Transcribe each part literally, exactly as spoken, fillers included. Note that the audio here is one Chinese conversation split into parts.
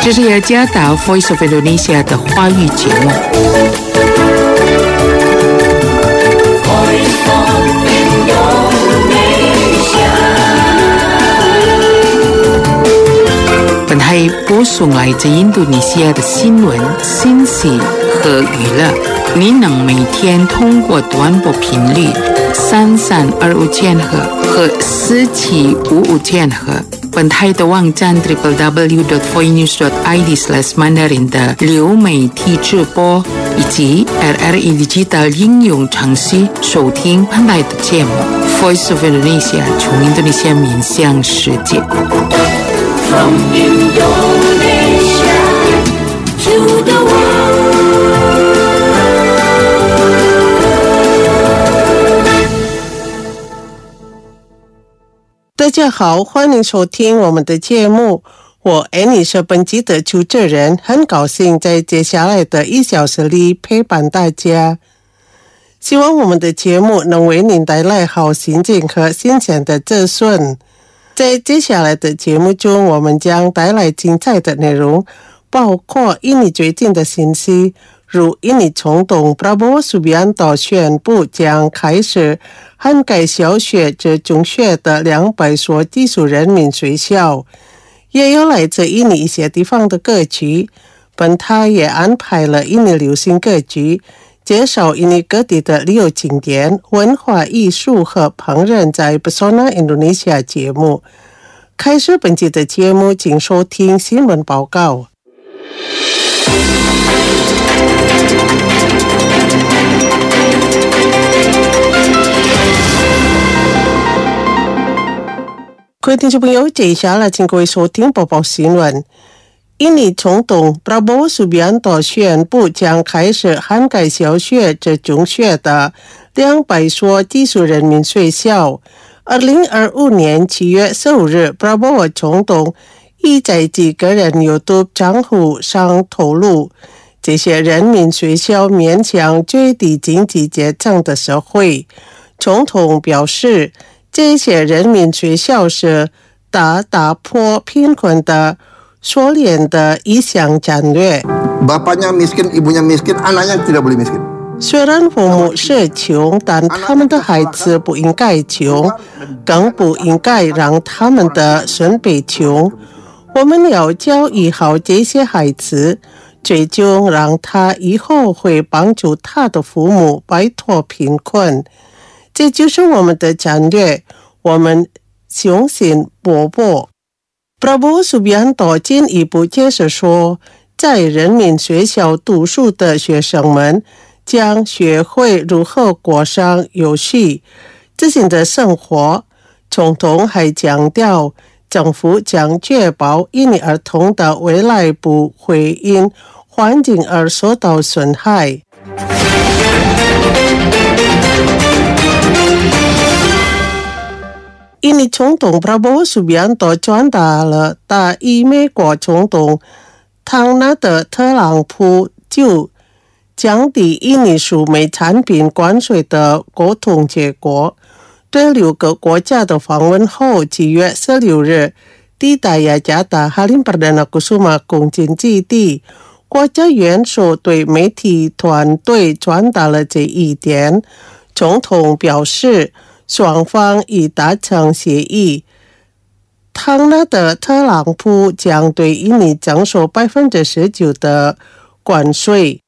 这是雅加达 Voice of Indonesia 的华语节目。本台播送来自印度尼西亚的新闻、信息和娱乐。您能每天通过短波频率三三二五千赫和四七五五千赫，本台的网站 double-u double-u double-u dot voinews dot i d slash mandarin 的流媒体直播，以及 R R E Digital 应用程序收听本台的节目。Voice of Indonesia 从印度尼西亚面向世界。From Indonesia to the world. 大家好，欢迎收听我们的节目。我 Annie 是本集的主持人，很高兴在接下来的一小时里陪伴大家。希望我们的节目能为您带来好心情和新鲜的资讯。在接下来的节目中，我们将带来精彩的内容，包括印尼最近的信息，如印尼总统 Prabowo Subianto 宣布将开始涵盖小学至中学的两百所寄宿人民学校，也有来自印尼一些地方的歌曲。本台也安排了印尼流行歌曲，介绍印尼各地的旅游景点、文化艺术和烹饪在 Pesona Indonesia 节目。开始本期的节目，请收听新闻报告。各位听众朋友，接下来请各位收听播报新闻。印尼总统 Prabowo Subianto 宣布将开始涵盖小学至中学的两百所寄宿人民学校。二零二五年七月十五日 Prabowo 总统已在其个人 YouTube 账户上透露，这些人民学校面向最低经济阶层的社会。总统表示，这些人民学校是打打破贫困的缩减的一项战略。 Bapaknya miskin, ibunya miskin, anaknya tidak boleh miskin。 虽然父母是穷，但他们的孩子不应该穷，更不应该让他们的孙辈穷。我们要教育好这些孩子，最终让他以后会帮助他的父母摆脱贫困。这就是我们的战略，我们相信伯伯。Prabowo Subianto 进一步解释说，在人民学校读书的学生们将学会如何过上有序、自信的生活。总统还强调，政府将确保印尼儿童的未来不会因环境而受到损害。印尼总统 Prabowo Subianto 转达了大意美国总统唐纳德特朗普就降低印尼输煤产品关税的沟通结果。对六个国家的访问后，七月十六日抵达雅加达哈林帕达纳古苏马空军基地，国家元首对媒体团队传达了这一点。总统表示，双方已达成协议，唐纳德特朗普将对印尼征收百分之十九的关税。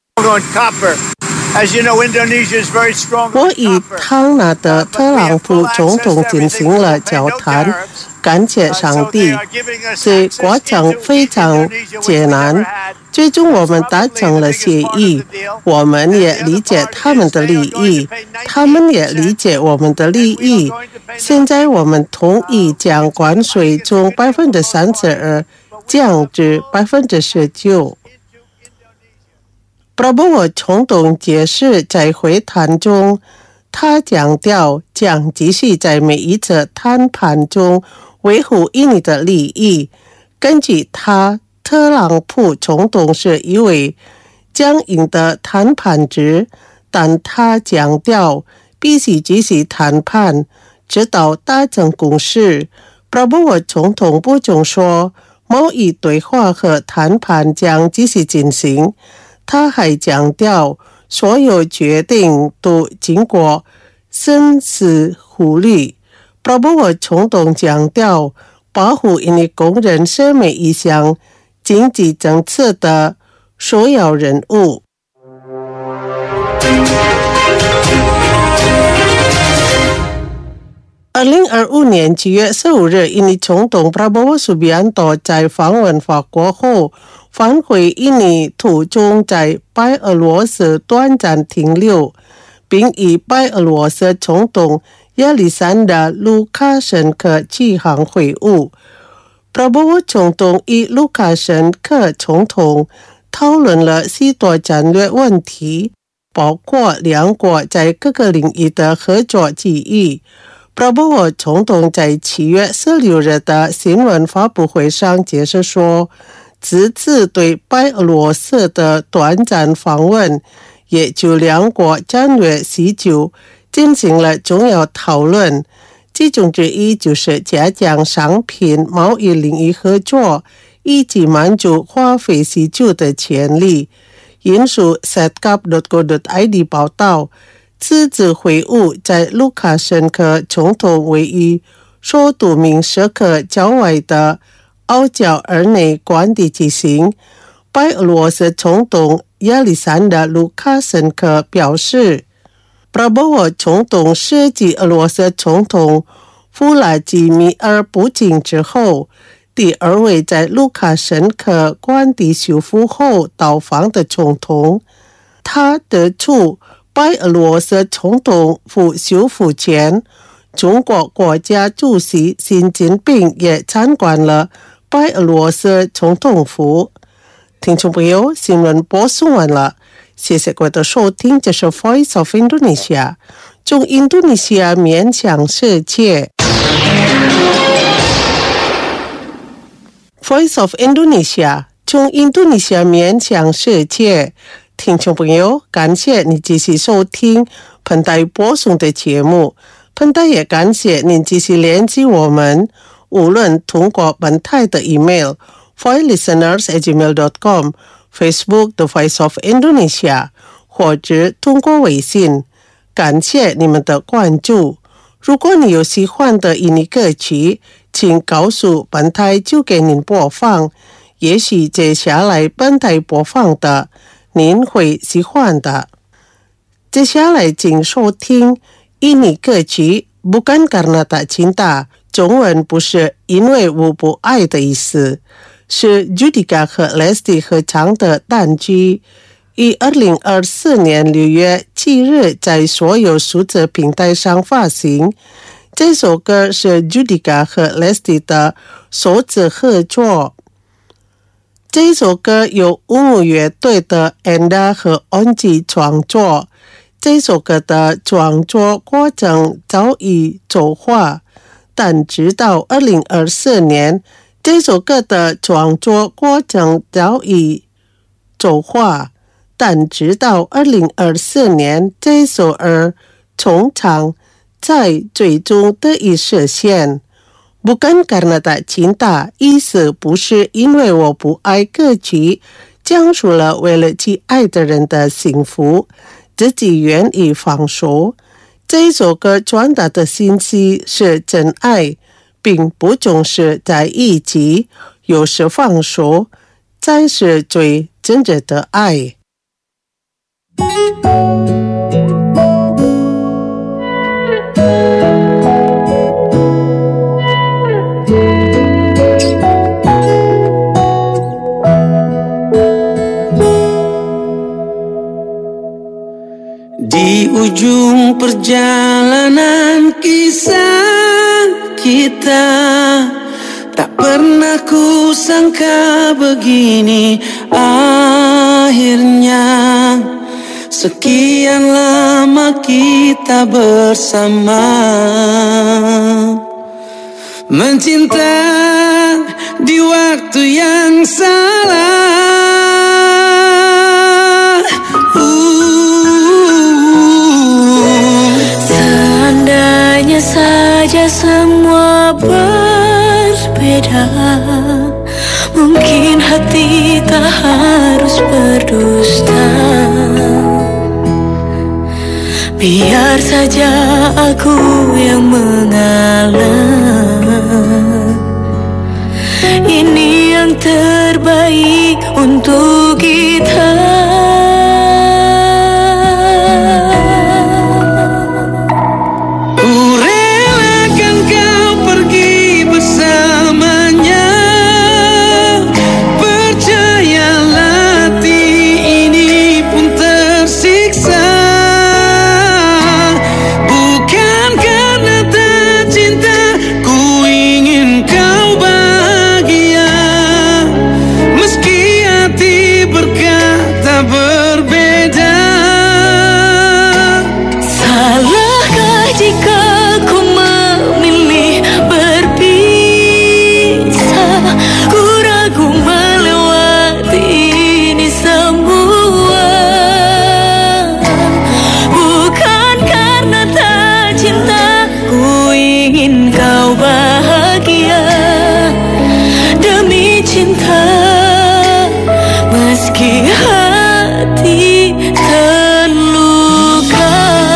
我与唐纳德特朗普总统进行了交谈，感谢上帝，这过程非常艰难，最终我们达成了协议。我们也理解他们的利益，他们也理解我们的利益。现在我们同意将关税从百分之三十二降至百分之十九。Prabowo 总统解释，在会谈中，他强调将继续在每一次谈判中维护印尼的利益。根据他，特朗普总统是一位僵硬的谈判者，但他强调必须继续谈判，直到达成共识。Prabowo 总统补充说， 贸易对话和谈判将继续进行。他还强调，所有决定都经过深思熟虑。Prabowo总统强调，保护印尼工人是每一项经济政策的首要任务。二零二五年七月十五日，印尼总统 Prabowo Subianto 在访问法国后返回印尼途中在白俄罗斯短暂停留，并与白俄罗斯总统亚历山大·卢卡申科举行会晤。Prabowo 总统与卢卡申科总统讨论了许多战略问题，包括两国在各个领域的合作机遇。Prabowo 总统在七月十六日的新闻发布会上解释说，这次对白俄罗斯的短暂访问也就两国战略需求进行了重要讨论，其中之一就是加强商品贸易领域合作，以及满足花费需求的潜力。引述 s e t c u p dot co dot i d 报道，此次会晤在卢卡申科总统位于首都明斯克郊外的奥焦尔内官邸进行。白俄罗斯总统亚历山大·卢卡申科表示， Prabowo 总统涉及俄罗斯总统弗拉基米尔·普京之后，第二位在卢卡申科官邸修复后到访的总统。他得出，白俄罗斯总统府修复前，中国国家主席习近平也参观了白俄罗斯总统府。听众朋友，新闻播送完了，谢谢各位的收听，这是 Voice of Indonesia， 从印度尼西亚面向世界。Voice of Indonesia， 从印度尼西亚面向世界。听众朋友，感谢你继续收听本台播送的节目，本台也感谢您继续联系我们，无论通过本台的 email voice listeners at gmail dot com、 Facebook The Voice of Indonesia， 或者通过微信。感谢你们的关注。如果你有喜欢的印尼歌曲，请告诉本台就给您播放，也许接下来本台播放的您会喜欢的。接下来请收听印尼歌曲 Bukan Karena Tak Cinta， 中文不是因为我不爱的意思，是 Judika 和 Lesti 合唱的单曲，于二零二四年六月七日在所有数字平台上发行。这首歌是 Judika 和 Lesti 的首次合作。这首歌由乌木乐队的 Enda 和 Onji 创作。这首歌的创作过程早已走化，但直到二零二四年，这首歌的创作过程早已走化，但直到二零二四年，这首歌通常才最终得以实现。Bukan Karena Tak Cinta， 意思不是因为我不爱歌曲，讲述了为了其爱的人的幸福，自己愿意放手。这首歌传达的信息是真爱，并不总是在一起，有时放手才是最真正的爱。 Di ujung perjalanan kisah kita, tak pernah ku sangka begini akhirnya. Sekian lama kita bersama, mencinta di waktu yang salah. Saja semua berbeda, Biar saja aku yang mengalah. Ini yang terbaik untuk kita. Ku relakan kau pergi bersamanya. Percayalah hati ini pun tersiksa. Bukan karena tak cinta, ku ingin kau bahagia. Meski hati berkata berbeda. Salahkah jika ku memilih berpisah? Ku ragu melewati ini semua. Bukan karena tak cinta, ku ingin kau bahagia. Demi cinta, meski hati terluka.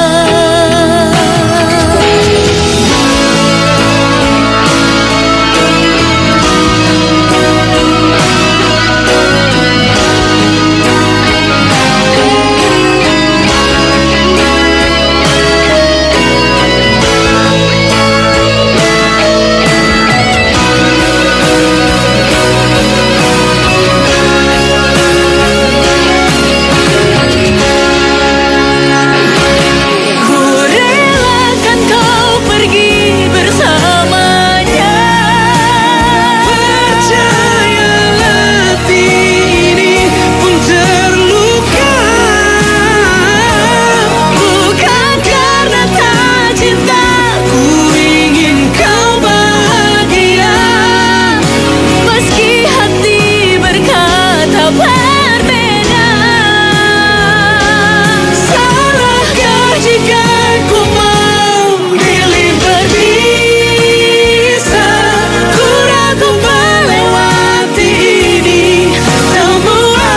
Ku relakan kau pergi bersamanya. Percayalah hati ini pun terluka. Bukan karena tak cinta, Ku ingin kau bahagia. meski hati berkata berbeda. Salahkah jika ku memilih berpisah? Ku ragu melewati ini semua.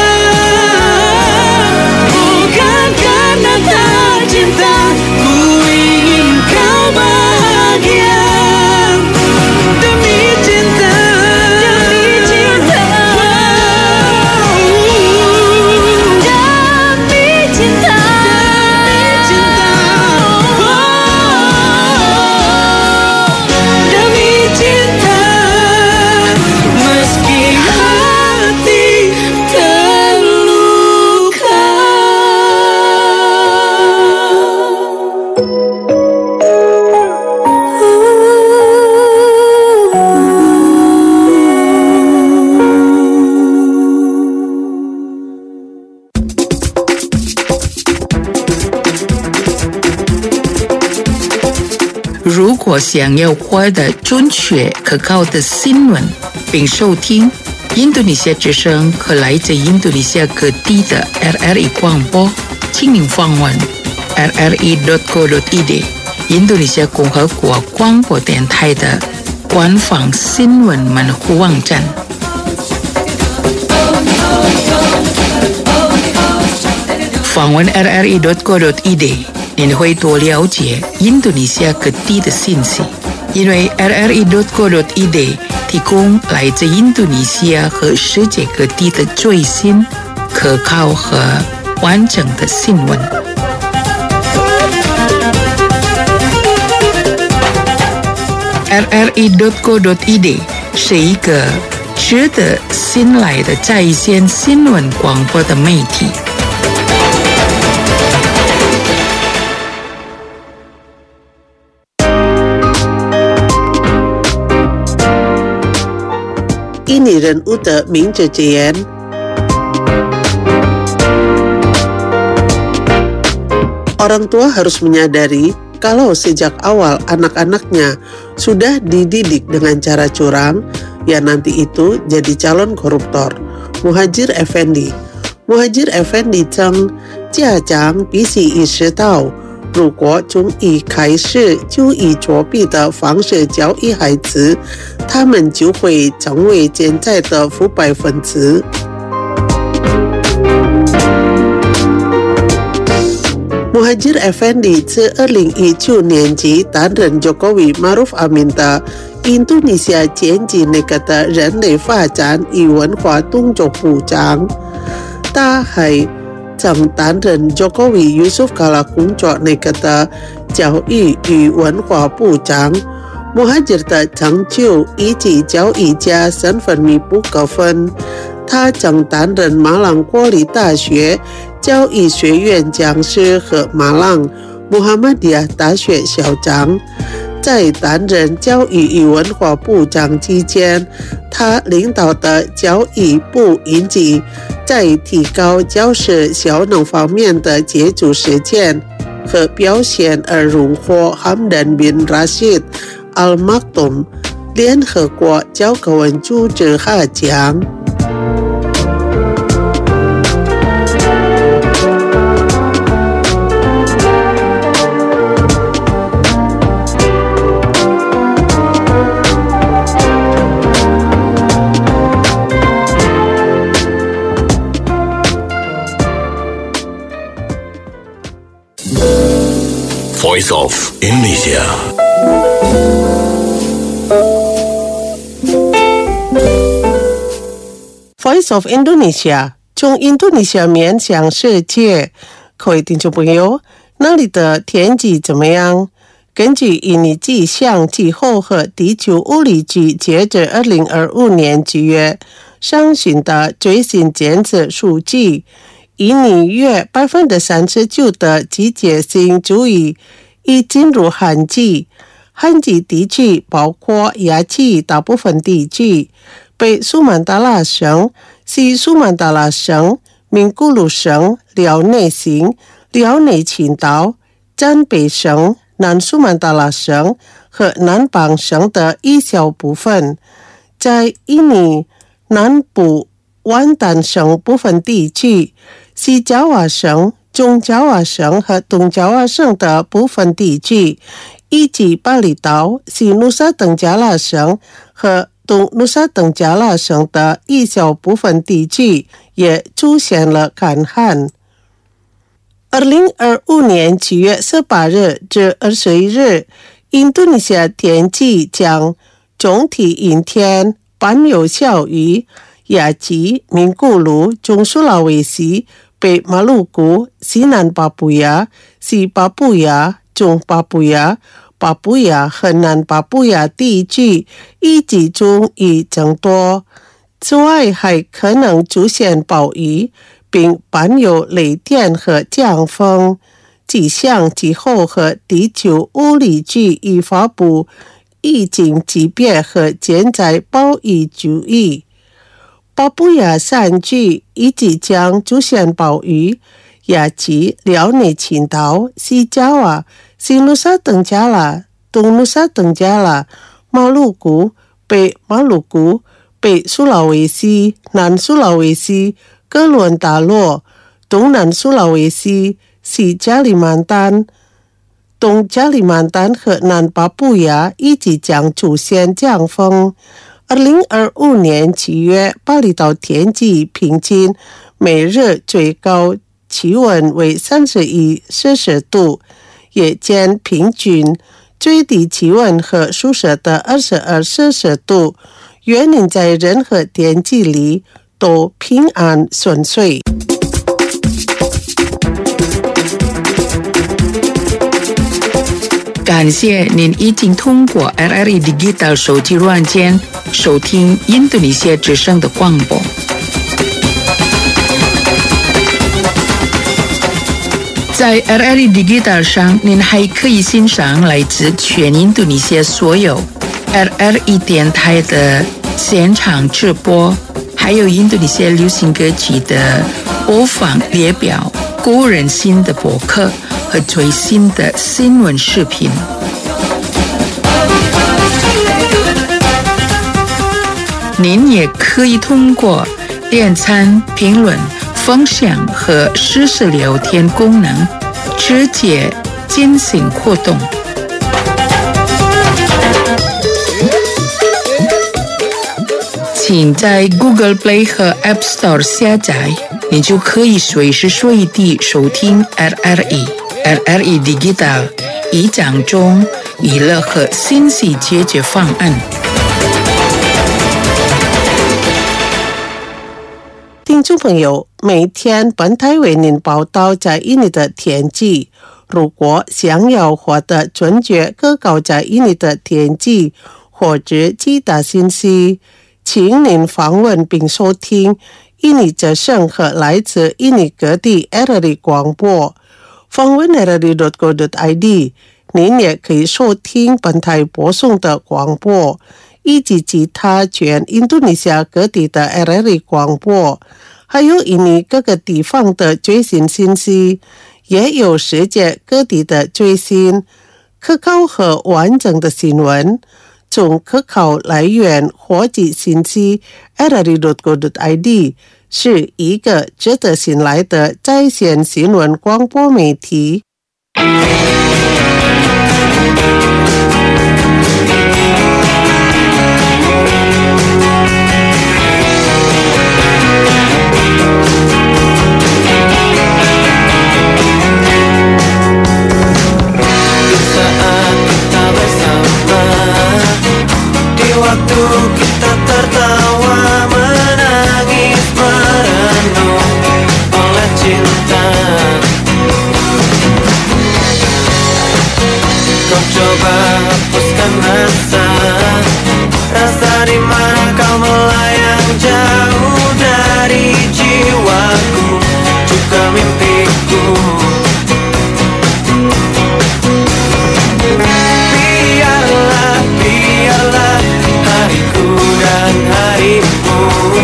Bukan karena tak cinta, ku ingin kau bahagia. Demi cinta, Demi cinta, demi cinta, demi cinta, meski hati terluka. “如果想要获得准确可靠的新闻，并收听印度尼西亚之声和来自印度尼西亚各地的 R R I 广播，请您访问 r r i dot co dot i d 印度尼西亚共和国广播电台的官方新闻门户网站。访问 r r i dot co dot i d 您会多了解印度尼西亚各地的信息，因为 r r i dot co dot i d 提供来自印度尼西亚和世界各地的最新、可靠和完整的新闻。r r i dot co dot i d 是一个值得信赖的在线新闻广播的媒体。 印尼人物的名字之言。Orang tua harus menyadari kalau sejak awal anak-anaknya sudah dididik dengan cara curang, ya nanti itu jadi calon koruptor. Muhajir Effendi Muhajir Effendi 称家长必须意识到，如果从一开始就以作弊的方式教育孩子，他们就会成为现在的腐败分子。 Muhajir Effendi 自二零一九年起担任 Jokowi Maruf Amin 的印度尼西亚前几那个的人类发展与文化动作部长。他还曾担任 Jokowi Yusuf Kala 工作那个的教育与文化部长。Muhajir 的成就以及教育家身份弥补各分。他曾担任马朗国立大学教育学院讲师和马朗穆罕默迪亚大学校长。在担任教育与文化部长期间，他领导的教育部以及在提高教师效能方面的杰出实践和表现而荣获 Hamdan bin Rashid Al Maktoum 联合国教科文组织哈奖。 Voice of Indonesia. Voice of Indonesia 从印度尼西亚面向世界。各位听众朋友，那里的天气怎么样？根据印尼气象气候和地球物理局截至二零二五年九月上旬的最新监测数据，印尼约 百分之三十九 的季节性注意已进入旱季。旱季地区包括亚季大部分地区、北苏曼达拉省、西苏曼达拉省、名古鲁省、辽内省、辽内群岛、占北省、南苏曼达拉省和南邦省的一小部分。在印尼南部湾丹省部分地区、西爪哇省、中爪哇省和东爪哇省的部分地区，以及巴厘岛、西努沙登加拉省和东努沙登加拉省的一小部分地区也出现了干旱。二零二五年七月十八日至二十一日，印度尼西亚天气将总体阴天，伴有小雨。雅吉、名古鲁、中苏拉威西、北马鲁古、西南巴布亚、西巴布亚、中巴布亚、巴布亚和南巴布亚地区以及中雨增多。此外，还可能出现暴雨，并伴有雷电和强风。气象气候和地球物理局已发布预警级别和减灾暴雨注意。巴布亚山区已即将出现暴雨，雅吉、辽内群岛、西爪哇、西努沙登加拉、东努沙登加拉、马鲁古、北马鲁古、北苏拉威西、南苏拉威西、哥伦达洛、东南苏拉威西、西加里曼丹、东加里曼丹和南巴布亚以及将出现强风。二零二五年七月，巴厘岛天气平均，每日最高气温为三十一摄氏度，夜间平均最低气温和宿舍的二十二摄氏度。愿您在任何天气里都平安顺遂。 感谢您已经通过 R R I Digital 手机软件收听印度尼西亚之声的广播。在 R R I Digital 上，您还可以欣赏来自全印度尼西亚所有 R R I 电台的现场直播，还有印度尼西亚流行歌曲的播放列表、个人新的博客和最新的新闻视频。您也可以通过点赞、评论、分享和实时聊天功能直接进行互动。请在 Google Play 和 App Store 下载，你就可以随时随地收听 R R I。 R R E Digital 以讲中娱乐和信息解决方案。 听众朋友，每天本台为您报道在印尼的天气。如果想要获得准确可靠在印尼的天气或者其他信息，请您访问并收听印尼之声和来自印尼各地 R R E 广播。访问 R R E dot co dot I D， 您也可以收听本台播送的广播，以及其他全印度尼西亚各地的 R R E 广播，还有印尼各个地方的最新信息，也有世界各地的最新、可靠和完整的新闻。从可靠来源获取信息 R R E dot co dot I D 是一个值得信赖的在线新闻广播媒体。 Waktu kita tertawa, menangis, merenung oleh cinta. Kau coba hapuskan rasa, rasa di mana kau melayang jauh dari jiwaku, juga mimpiku. Biarlah, biarlah hariku dan harimu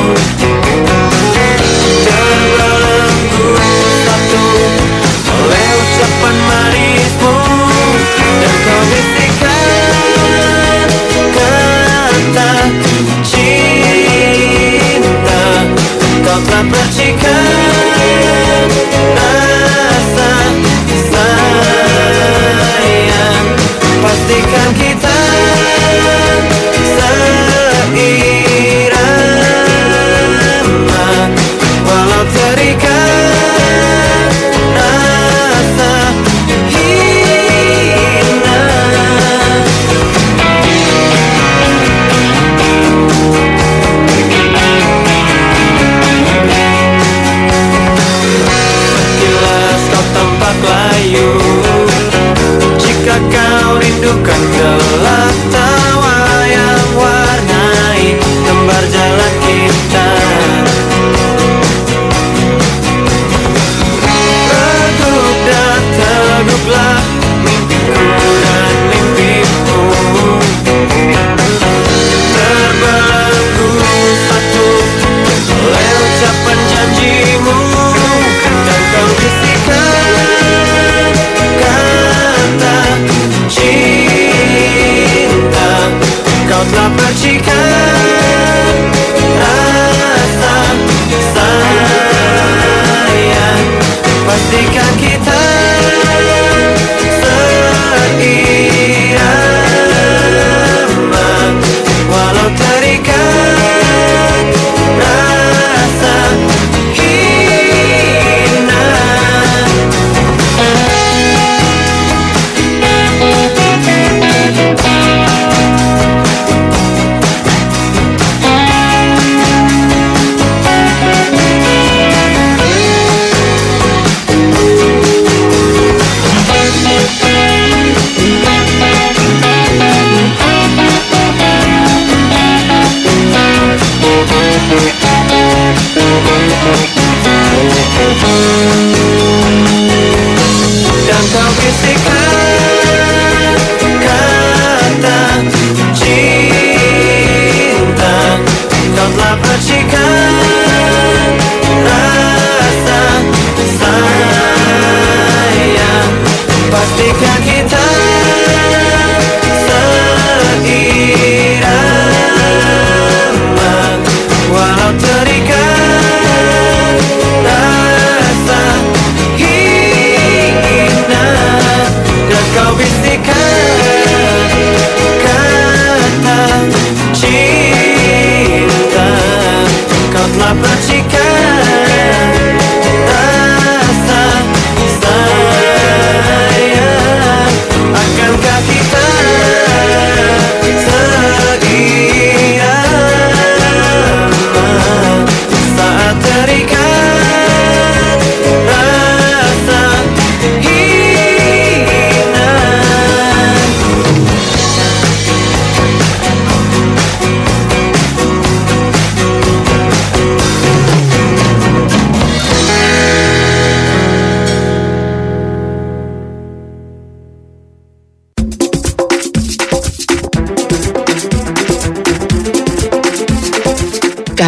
terbelenggu satu oleh ucapan manismu, dan kau bisikkan kata cinta. Kau telah percikan rasa sayang, pastikan kita seirama, walau terikat rasa hina. Sekilas kau tampak layu, jika kau rindukan gelap tawa yang warnai lembar jalan kita. Redup dan teguklah mimpiku dan mimpimu, terbelenggu satu oleh ucapan janjimu, dan kau bisikkan kata cinta.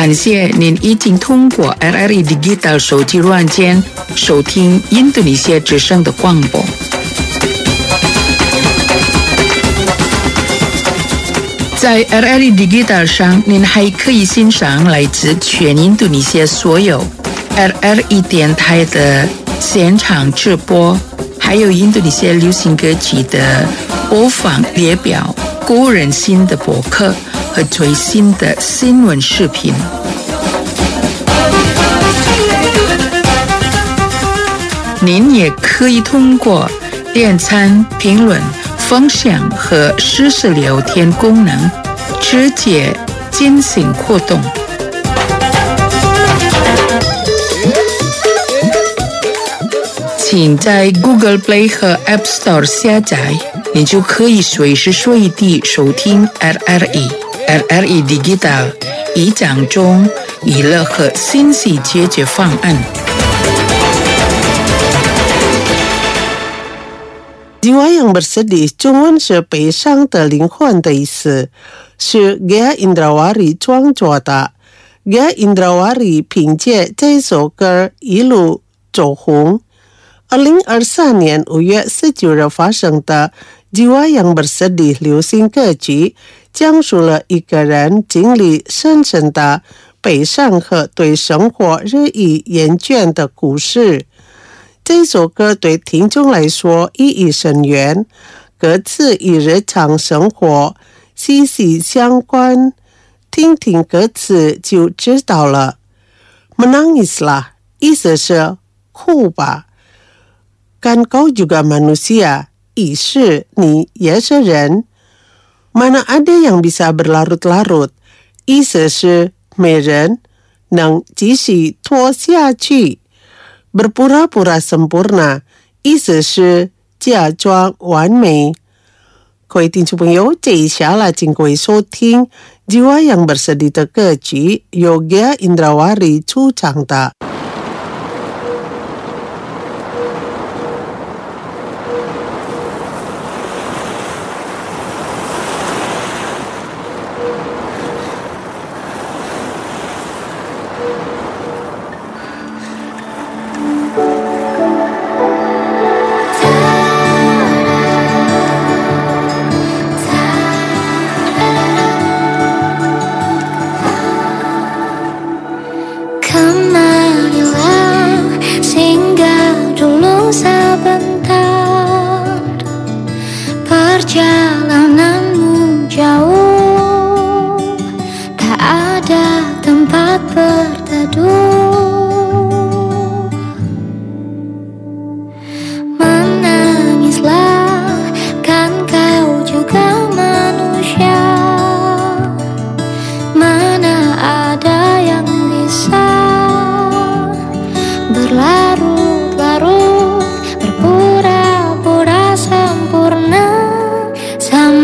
感谢您已经通过 R R I Digital 手机软件收听印度尼西亚之声的广播。在 R R I Digital 上，您还可以欣赏来自全印度尼西亚所有 R R I 电台的现场直播，还有印度尼西亚流行歌曲的播放列表、个人新的博客和最新的新闻视频。您也可以通过点赞、评论、分享和实时聊天功能直接进行互动。请在 Google Play 和 App Store 下载，你就可以随时随地收听 R R I。R R I Digital 以讲中娱乐和信息解决方案。 Jiwa yang bersedih， 中文是悲伤的灵魂的意思，是 Gaya Indrawari 创作的。Gaya Indrawari 凭借这首歌一路走红。二零二三年五月十九日发生的 Jiwa yang bersedih 流行歌曲，讲述了一个人经历深深的悲伤和对生活日益厌倦的故事。这首歌对听众来说意义深远，歌词与日常生活息息相关，听听歌词就知道了。Menangislah 意思是哭吧。Kan kau juga manusia， 意是你也是人。Mana ada yang bisa berlarut-larut， 意思是没人能继续拖下去。Berpura-pura sempurna， 意思是假装完美。各位听众朋友，这一下来请各位收听 Jiwa yang bersedih 的歌曲，由 Gaya Indrawari 主唱的。 Perjalananmu jauh, tak ada tempat berteduh. Menangislah, kan kau juga manusia. Mana ada yang bisa berlarut-larut, berpura-pura sempurna. Sama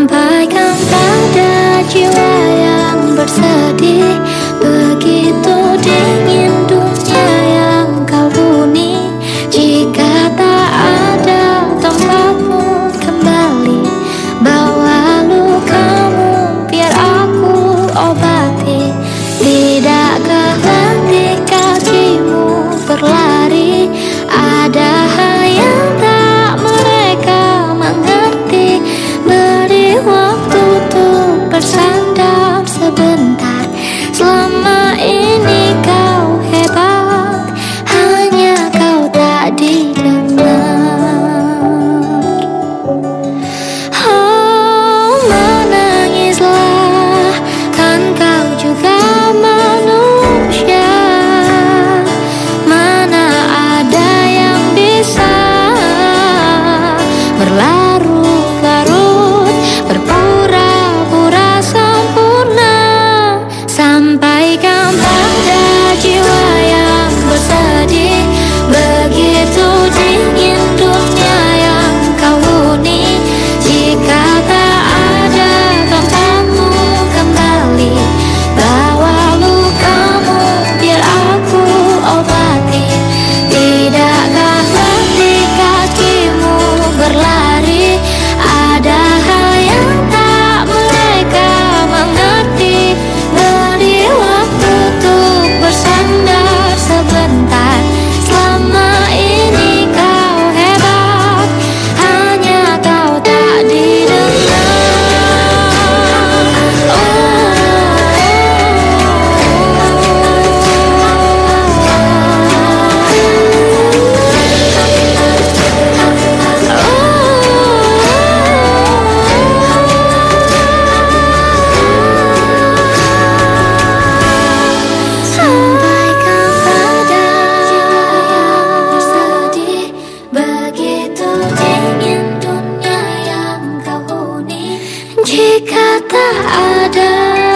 Jika tak ada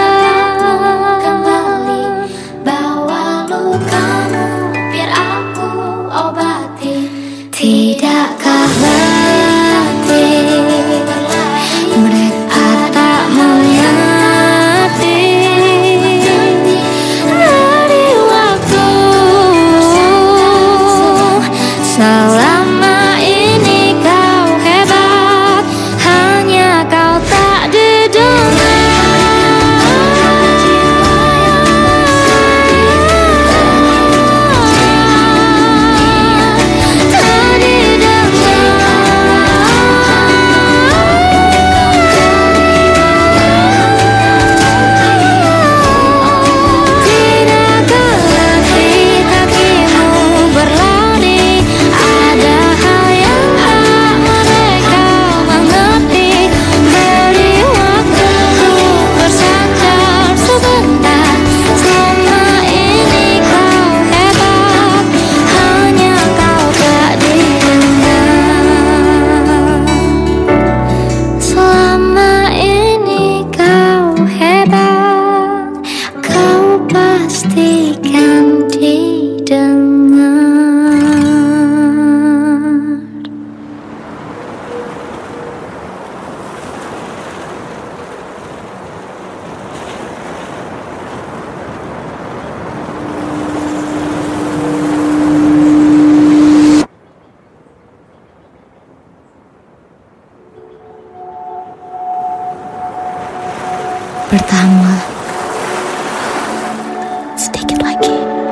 kembali bawa lukamu biar aku obati. Tidakkah berarti mereka tak mengerti dari waktu selama ini kau hebat, hanya kau tak didengar. Tak didengar. Tidak gelap di kakimu berlari, ada hal yang tak mereka mengerti. Beri waktu untuk bersandar sebentar. Selama ini kau hebat, hanya kau tak didengar. Selama ini kau hebat, kau pastikan didengar. Pertama, sedikit lagi.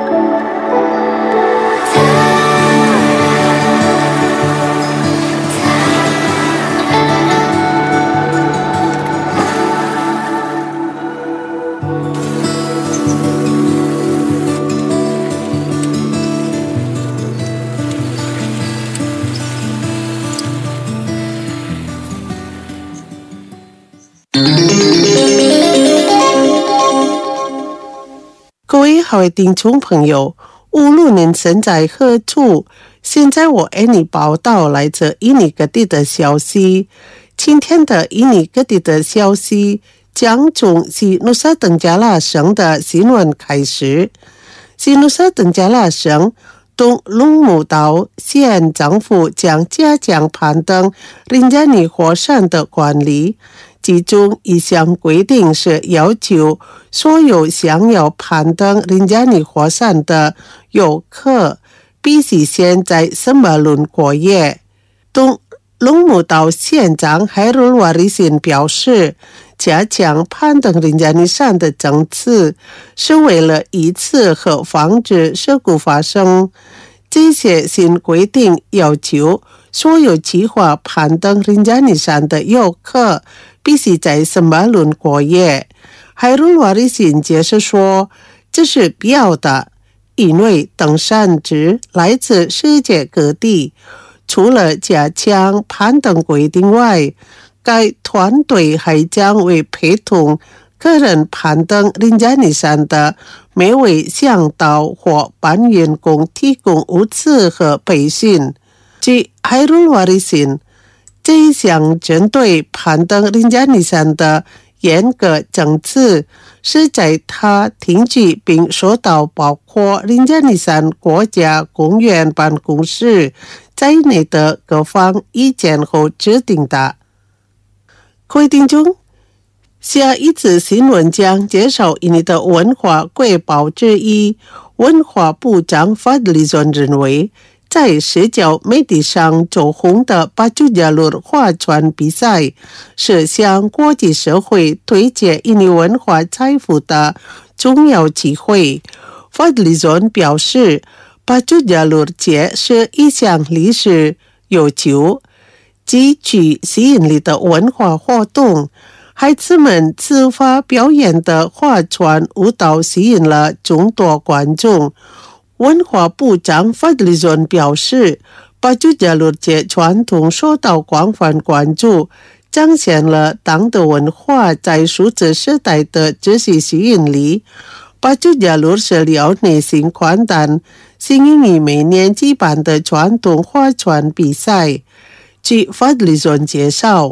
各位好的听众朋友，无论您身在何处，现在我为你报道来自印尼各地的消息。今天的印尼各地的消息将从西努沙登加拉省的新闻开始。西努沙登加拉省东龙母岛县政府将加强攀登林加尼火山的管理，其中一项规定是要求所有想要攀登林加尼火山的游客必须先在圣马伦过夜。东龙母岛县长海鲁瓦里辛表示，加强攀登林加尼山的政策是为了一次和防止事故发生。这些新规定要求所有计划攀登林加尼山的游客必须在圣马伦过夜。海鲁瓦里辛解释说，这是必要的，因为登山者来自世界各地。除了加强攀登规定外，该团队还将为陪同个人攀登林加尼山的每位向导或搬运工提供物资和培训。据海鲁瓦里辛，这一项针对攀登林加尼山的严格政策是在他听取并收到包括林加尼山国家公园办公室在内的各方意见后制定的。各位听众，下一次新闻将介绍印尼的文化瑰宝之一。文化部长法里尊认为，在社交媒体上走红的巴朱加鲁划船比赛是向国际社会推荐印尼文化财富的重要机会。法里尊表示，巴朱加鲁节是一项历史悠久、极具吸引力的文化活动。孩子们自发表演的划船舞蹈吸引了众多观众。文化部长法里尊表示，巴朱加鲁节传统受到广泛关注，彰显了党的文化在数字时代的这些吸引力。巴朱加鲁是辽内新宽蛋新印尼每年举办的传统划船比赛。据法里尊介绍，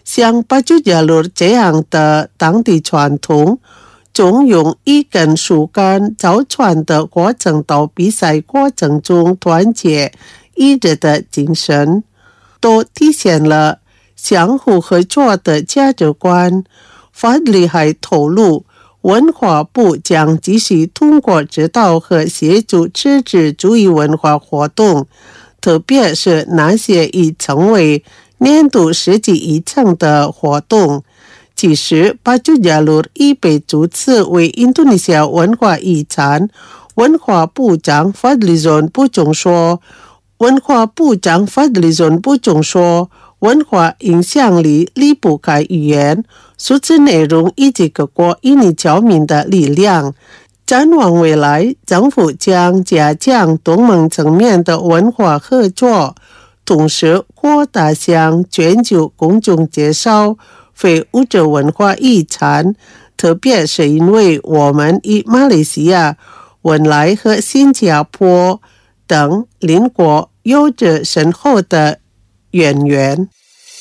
像巴珠亚鲁这样的当地传统，总用一根树干凿船的过程到比赛过程中团结一致的精神，都体现了相互合作的价值观。法里还透露，文化部将继续通过指导和协助自治主义文化活动，特别是那些已成为年度十级以上的活动。其实巴珠亚鲁已被注册为印度尼西亚文化遗产。文化部长法里존部长说，文化部长法里존部长说，文化影响力离不开语言、数字内容以及各国印尼侨民的力量。展望未来，政府将加强东盟层面的文化合作，同时扩大向全球公众介绍非物质文化遗产，特别是因为我们与马来西亚、文莱和新加坡等邻国有着深厚的渊源。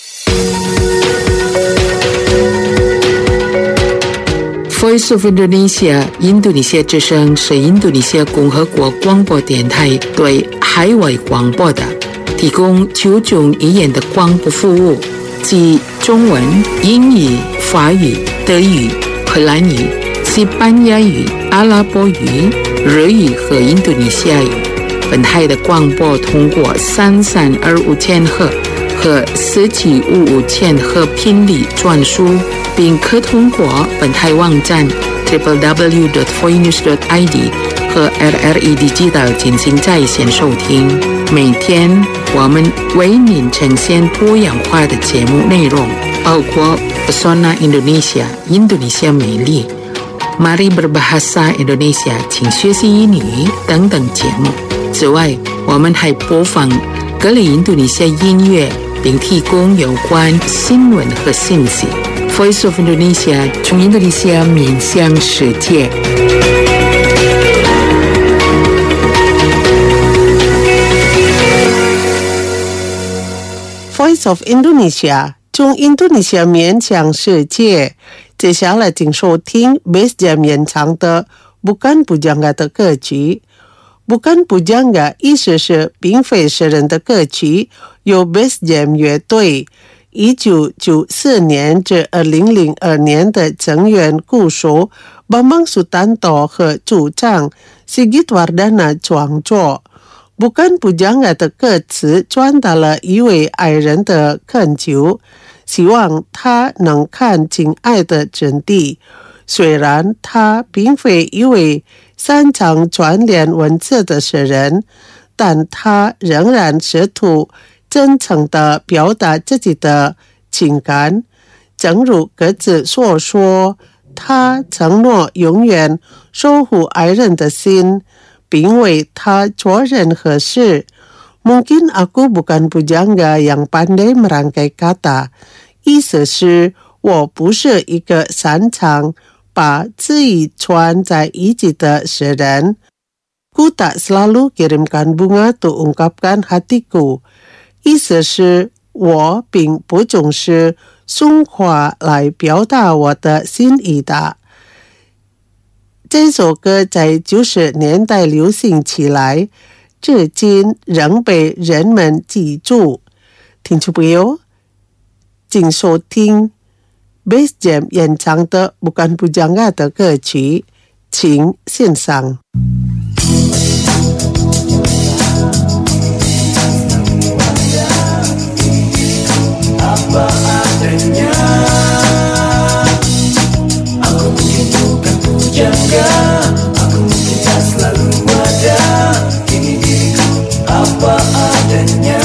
Voice of Indonesia 印度尼西亚之声是印度尼西亚共和国广播电台对海外广播的提供九种语言的广播服务，即中文、英语、法语、德语、荷兰语、西班牙语、阿拉伯语、日语和印度尼西亚语。本台的广播通过三三二五千赫和四七五五千赫频率传输，并可通过本台网站 double-u double-u double-u dot voinews dot i d 和 R R E Digital 进行在线收听。每天我们为您呈现多样化的节目内容，包括 Pesona Indonesia 印度尼西亚美丽、Mari Berbahasa Indonesia 请学习英语等等节目。此外，我们还播放各类印度尼西亚音乐，并提供有关新闻和信息。Voice of Indonesia 从印度尼西亚面向世界。 Voice of Indonesia 从印度尼西亚面向世界。接下来请收听 Bass Jam 演唱的 Bukan Pujangga 的歌曲。Bukan Pujangga 意思是并非是人的歌曲，由 Bass Jam 乐队一九九四年至二零零二年的成员鼓手 Bambang Sutanto 和主唱 Sigit Wardana 创作。Bukan Pujangga 的歌词传达了一位爱人的恳求，希望他能看亲爱的真谛。虽然他并非一位擅长串联文字的诗人，但他仍然试图真诚地表达自己的情感。正如歌词所说，他承诺永远守护爱人的心，并为他做任何事。Mungkin aku bukan pujangga yang pandai merangkai kata， 意思是我不是一个擅长把字语串在一起的诗人。Ku tak selalu kirimkan bunga untuk ungkapkan hatiku， 意思是我并不总是送花来表达我的心意的。这首歌在九十年代流行起来，至今仍被人们记住。听众朋友，请收听 Bass Jam 演唱的 Bukan Pujangga 的歌曲，请欣赏。 Apa adanya, aku mungkin bukan pujangga, aku mungkin tak selalu ada. Ini diriku apa adanya.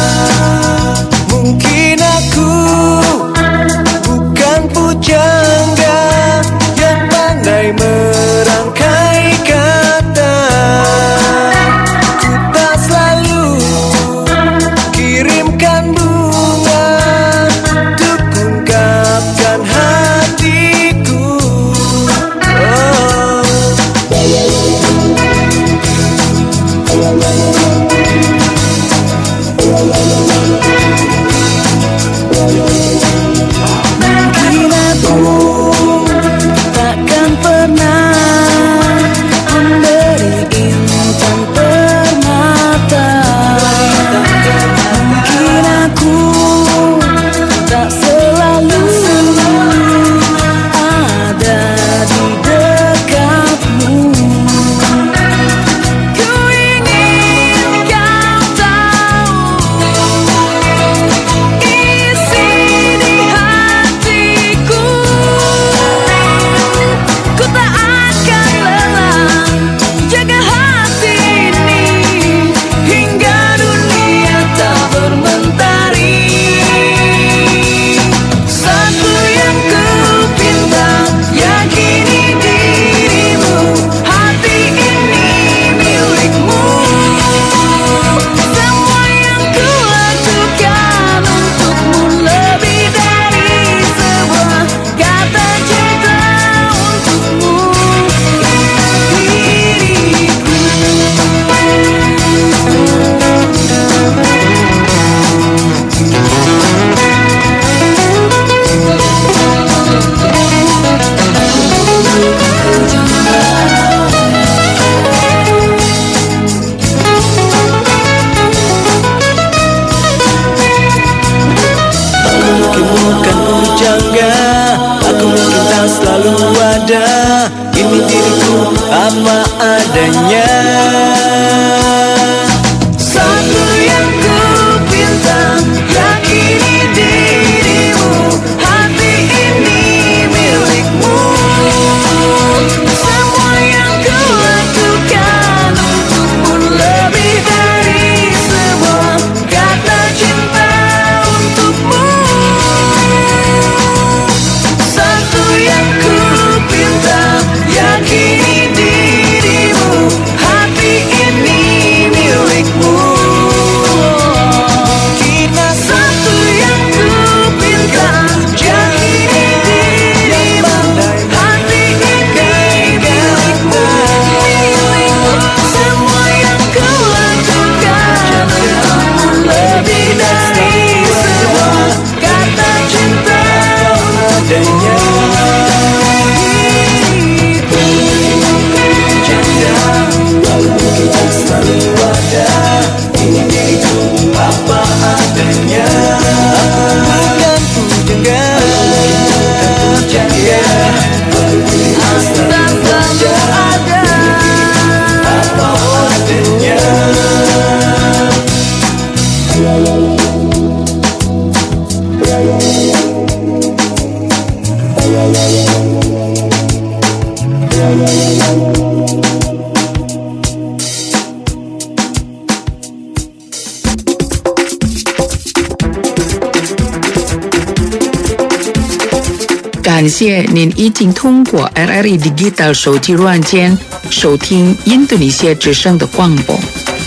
Mungkin aku bukan pujangga yang pandai merangkai kata. Ku tak selalu kirimkan bunga untuk ungkapkan selalu ada. Ini diriku apa adanya. Satu yang ku pinta, yakini dirimu. Hati ini milikmu. Semua yang ku lakukan untukmu lebih dari sebuah kata cinta untukmu. Satu yang ku pinta, yakini dirimu. Hati ini milikmu. Kita satu yang ku pinta, yakini dirimu. Hati ini milikmu. Semua yang ku lakukan untukmu lebih dari sebuah kata cinta adanya. Selalu ada, ini diriku apa adanya. Bukan pujangga, bukan pujangga, selalu ada, apa adanya. 感谢您已经通过 R R E Digital 手机软件收听印度尼西亚之声的广播。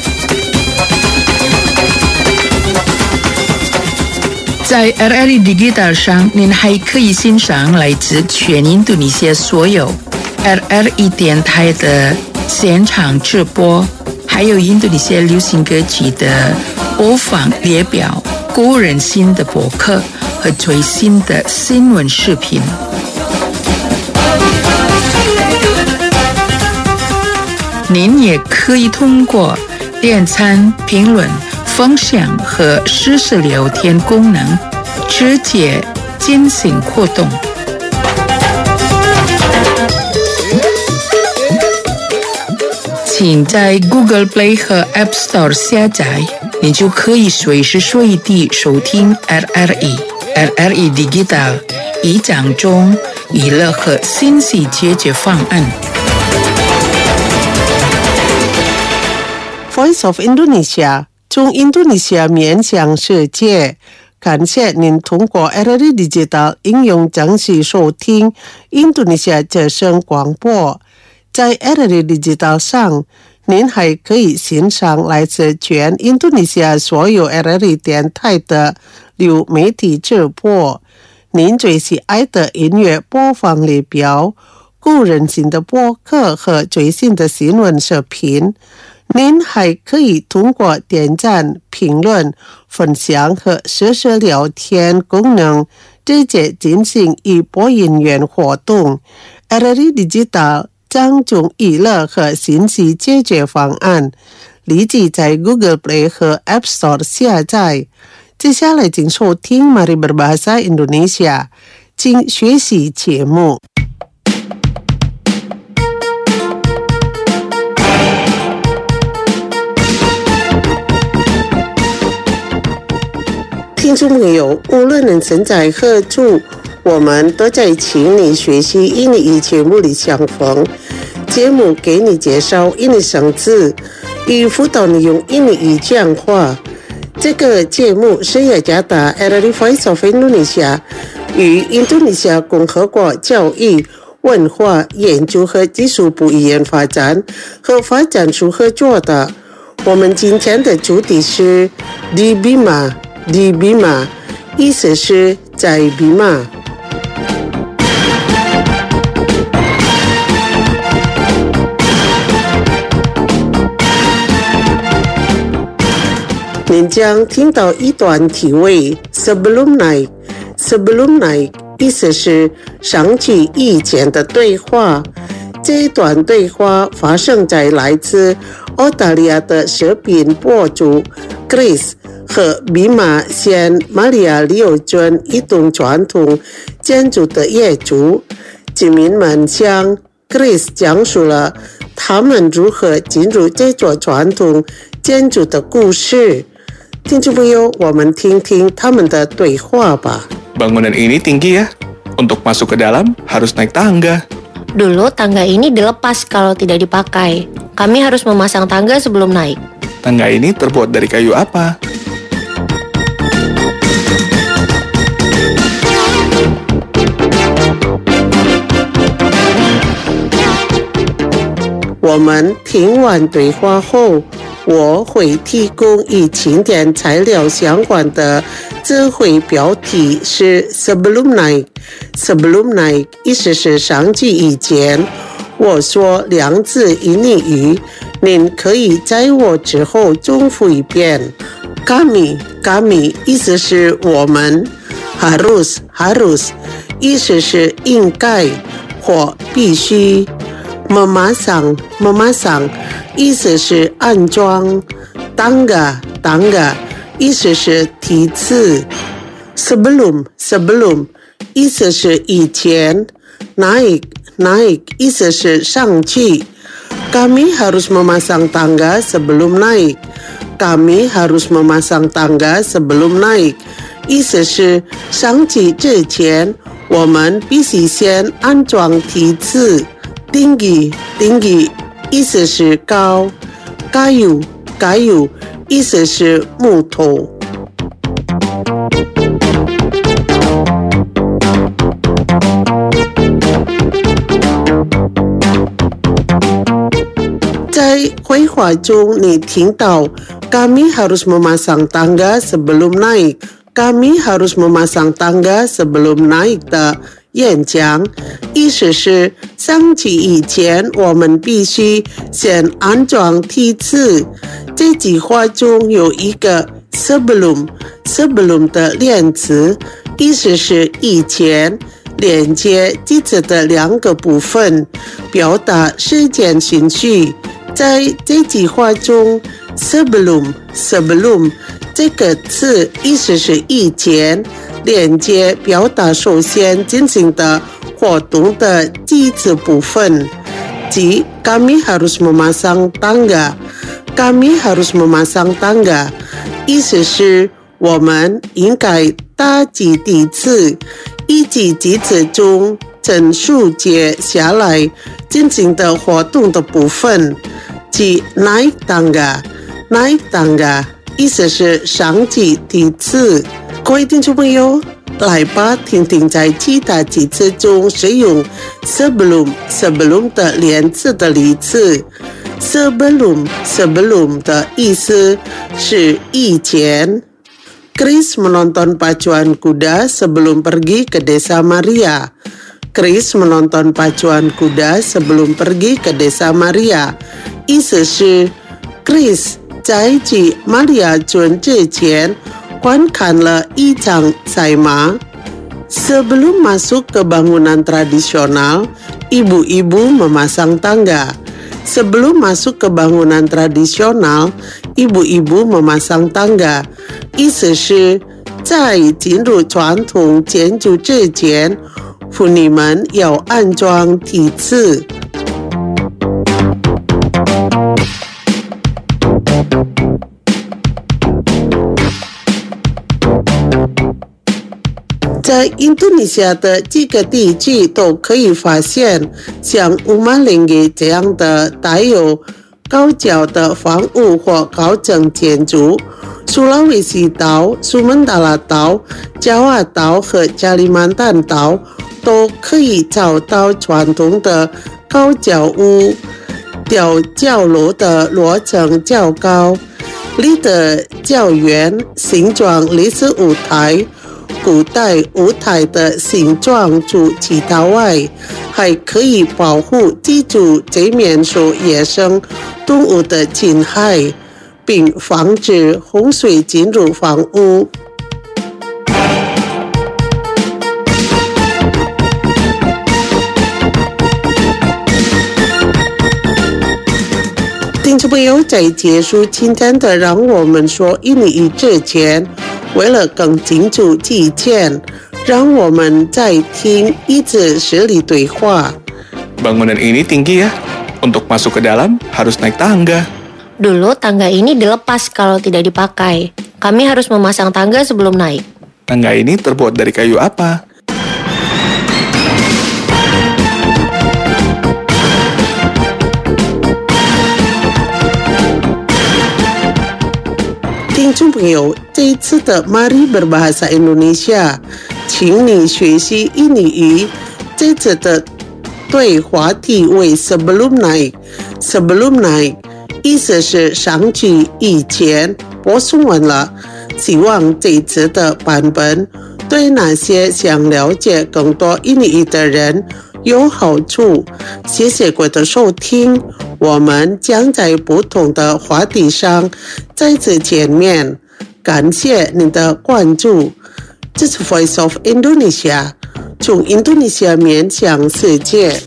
在 R R E Digital 上，您还可以欣赏来自全印度尼西亚所有 R R E 电台的现场直播，还有印度尼西亚流行歌曲的播放列表、个人新的博客和最新的新闻视频。您也可以通过点赞、评论、分享和实时聊天功能直接进行互动。请在 Google Play 和 App Store 下载，你就可以随时随地收听 R R E。R R E Digital 以讲中娱乐和信息解决方案。 Voice of Indonesia 从印度尼西亚面向世界，感谢您通过 R R E Digital 应用程序收听印度尼西亚之声广播。在 R R E Digital 上，您还可以欣赏来自全印度尼西亚所有 R R E 电台的流媒体直播，您最喜爱的音乐播放列表、个人新的播客和最新的新闻视频。您还可以通过点赞、评论、分享和实时聊天功能直接进行一播音源活动。R R E Digital 将将娱乐和信息解决方案立即在 Google Play 和 App Store 下载。接下来请收听 Mari Berbahasa Indonesia， 请学习节目。听众朋友，无论人身在何处，我们都在请你学习印尼语节目里相逢。节目给你介绍印尼生字，与辅导你用印尼语讲话。这个节目是雅加达 R R E Voice of Indonesia 与印度尼西亚共和国教育、文化研究和技术部语言发展和发展处合作的。我们今天的主题是 Di Bima。Di Bima 意思是在比马。您将听到一段题为 Sebelum Naik Sebelum Naik 意思是上去以前的对话。这一段对话发生在来自澳大利亚的视频博主 Chris 和比马县马里亚里欧镇一栋传统建筑的业主。 居民们向 Chris 讲述了他们如何进入这座传统建筑的故事。听众朋友，我们听听他们的对话吧。 Bangunan ini tinggi ya. Untuk masuk ke dalam harus naik tangga. Dulu tangga ini dilepas kalau tidak dipakai. Kami harus memasang tangga sebelum naik. Tangga ini terbuat dari kayu apa? 我们听完对话后，我会提供与庆典材料相关的词汇标题是 sebelum naik。sebelum naik 意思是上去以前。我说两字印尼语，您可以在我之后重复一遍。kami kami 意思是我们。harus harus 意思是应该或必须。memasang memasang 意思是安装。tangga tangga 意思是梯次。sebelum sebelum 意思是以前。naik naik 意思是上去。kami harus memasang tangga sebelum naik kami harus memasang tangga sebelum naik 意思是上去之前我们必须先安装梯次。tinggi tinggi 意思是高。kayu kayu 意思是木头。在绘画中你听到 kami harus memasang tangga sebelum naik kami harus memasang tangga sebelum naik 的演讲，意思是上去以前我们必须先安装梯次。这句话中有一个 sebelum sebelum 的连词，意思是以前，连接句子的两个部分，表达时间顺序。在这句话中 sebelum sebelum 这个词意思是以前，连接表达首先进行的活动的句子部分，即 kami harus memasang tangga kami harus memasang tangga 意思是我们应该搭几梯次，以及句子中整数节下来进行的活动的部分，即 naik tangga naik tangga 意思是上几梯次。各位听众朋友，来吧，听听在其他句子中使用 sebelum sebelum 的连字的例子。sebelum sebelum 的意思是以前。Chris menonton pacuan kuda sebelum pergi ke desa Maria. Chris menonton pacuan kuda sebelum pergi ke desa Maria. 意思是 Chris 在去玛利亚村之前观看了一场赛马。Sebelum masuk ke bangunan tradisional, ibu-ibu memasang tangga. Sebelum masuk ke bangunan tradisional, ibu-ibu memasang tangga. 意思是在进入传统建筑之前，妇女们要安装梯次。在印度尼西亚的几个地区都可以发现像乌马林给这样的带有高脚的房屋或高层建筑。苏拉威西岛、苏门答腊岛、加瓦岛和加里曼丹岛都可以找到传统的高脚屋，吊脚楼的落层较高，里的较圆，形状类似舞台。古代舞台的形状除其他外，还可以保护居住这面受野生动物的侵害，并防止洪水进入房屋。听众朋友，在结束今天的让我们说印尼语之前，为了更清楚体现让我们再听一次实力对话。 Bangunan ini tinggi ya. Untuk masuk ke dalam harus naik tangga. Dulu tangga ini dilepas kalau tidak dipakai. Kami harus memasang tangga sebelum naik. Tangga ini terbuat dari kayu apa? 听众朋友，这一次的 Mari Berbahasa Indonesia， 请你学习印尼语。这次的对话题为 sebelum naik。sebelum naik 意思是上去以前，播送完了。希望这一次的版本对那些想了解更多印尼语的人有好处。谢谢各位的收听，我们将在不同的话题上再次见面。感谢您的关注。这是 Voice of Indonesia， 从印度尼西亚面向世界。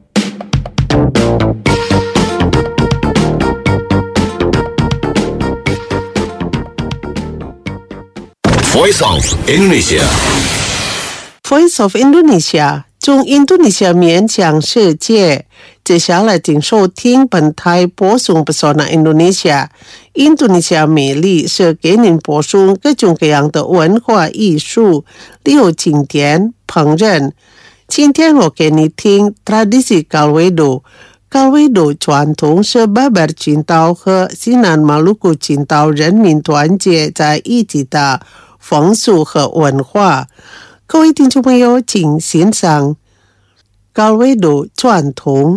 Voice of Indonesia Voice of Indonesia， 从印度尼西亚面向世界。接下来请收听本台播送 Pesona Indonesia。印度尼西亚美丽是给您播送各种各样的文化艺术，例如景点、烹饪。今天我给你听 tradisi Kalwedo。Kalwedo 传统是巴巴尔群岛和西南马鲁古群岛人民团结在一起的风俗和文化。各位听众朋友，请欣赏 Kalwedo 传统。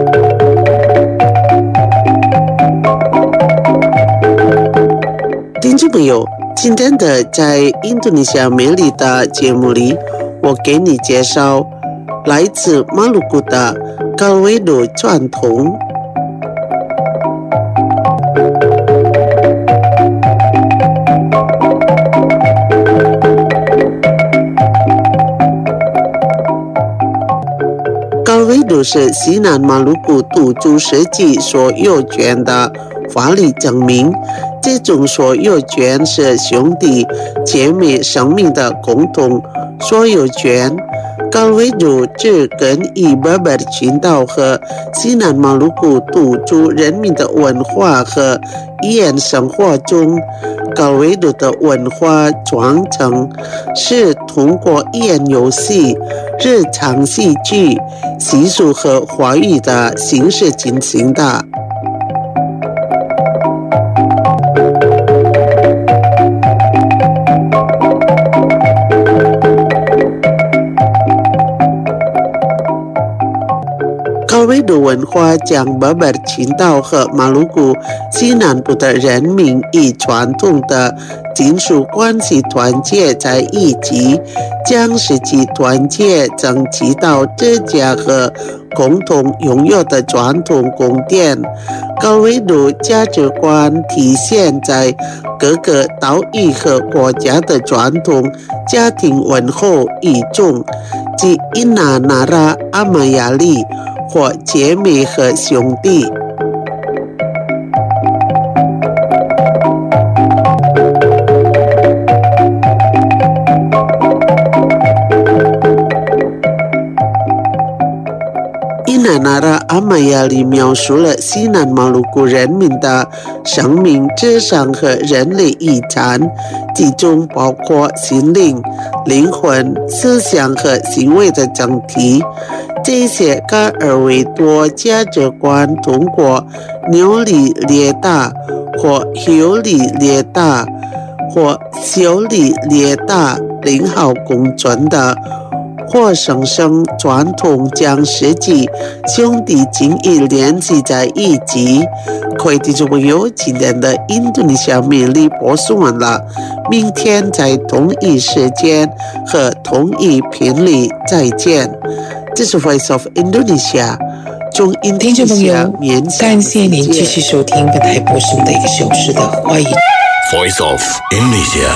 听众朋友，今天的在印度尼西亚美丽的节目里，我给你介绍来自马鲁古的 Kalwedo 传统。Kalwedo 是西南马鲁古土著社区所有权的法律证明，这种所有权是兄弟姐妹生命的共同所有权。Kalwedo 自根于巴巴尔群岛和西南马鲁古土著人民的文化和语言生活中。Kalwedo 的文化传承是通过语言游戏、日常戏剧、习俗和话语的形式进行的。Kalwedo 文化将巴巴尔群岛和马鲁古西南部的人民以传统的亲属关系团结在一起，将实际团结整起到这家和共同拥有的传统宫殿。Kalwedo 价值观体现在各个岛屿和国家的传统家庭问候语中，即 Ina Nara Amayali 或姐妹和兄弟。Ina Nara Amayali 描述了西南马鲁古人民的生命智商和人类遗产，其中包括心灵、灵魂、思想和行为的整体。这些加尔维多价值观通过牛里列大或修里列大或修里列大零号共存的或生生传统，将实际兄弟情谊联系在一起。各位听众朋友，今天的印度尼西亚美丽播送完了，明天在同一时间和同一频率再见。这是 Voice of Indonesia， 从印度尼西亚面向世界。 感谢您继续收听本台播送的一个小时的华语 Voice of Indonesia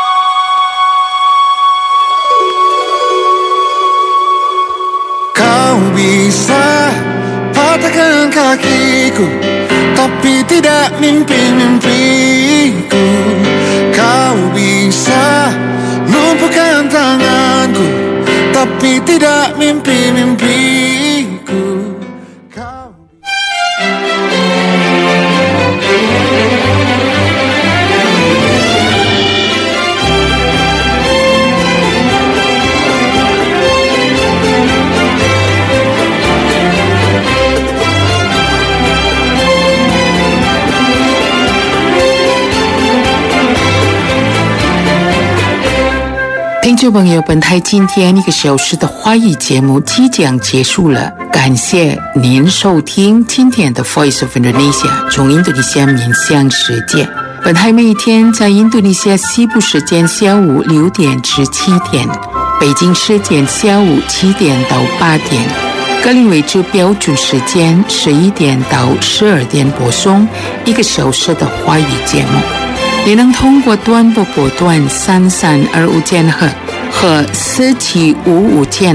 Kau bisa patahkan kakiku, tapi tidak mimpi-mimpiku. Kau bisa lumpuhkan tanganku, tapi tidak mimpi-mimpiku. Kau... 听众朋友，本台今天一个小时的华语节目即将结束了，感谢您收听今天的 Voice of Indonesia 从印度尼西亚面向世界。本台每天在印度尼西亚西部时间下午六点至七点，北京时间下午七点到八点，格林威治标准时间十一点到十二点播送一个小时的华语节目。也能通过短波波段三三二五千赫和四七五五千